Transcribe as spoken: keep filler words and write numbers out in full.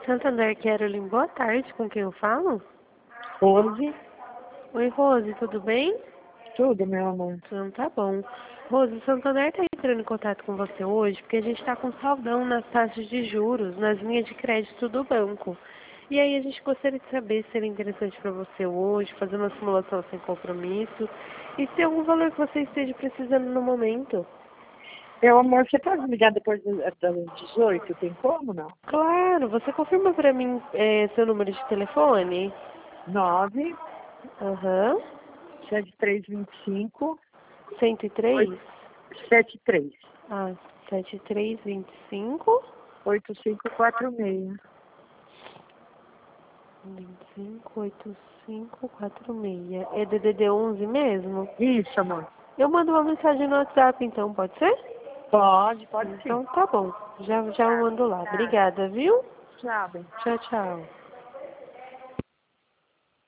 Santander, Carolyn, boa tarde, com quem eu falo? Rose, Oi, Rose, tudo bem? tudo, meu amor. Então tá bom. Rose, o Santander está entrando em contato com você hoje porque a gente está com saldão nas taxas de juros, nas linhas de crédito do banco. E aí a gente gostaria de saber se seria interessante para você hoje, fazer uma simulação sem compromisso e se tem algum valor que você esteja precisando no momento. Meu amor, você pode me ligar depois do- das dezoito? Tem como, não? Claro, você confirma para mim eh, seu número de telefone? Nove Aham. sete três vinte e cinco cento e três? sete três Ah, sete três vinte e cinco, oito cinco quatro seis. vinte e cinco, oitenta e cinco, quarenta e seis. É D D D onze mesmo? Isso, amor. Eu mando uma mensagem no WhatsApp então, pode ser? Pode, pode sim. Então tá bom. Já, já eu mando lá. Obrigada, viu? Tchau, bem. Tchau, tchau.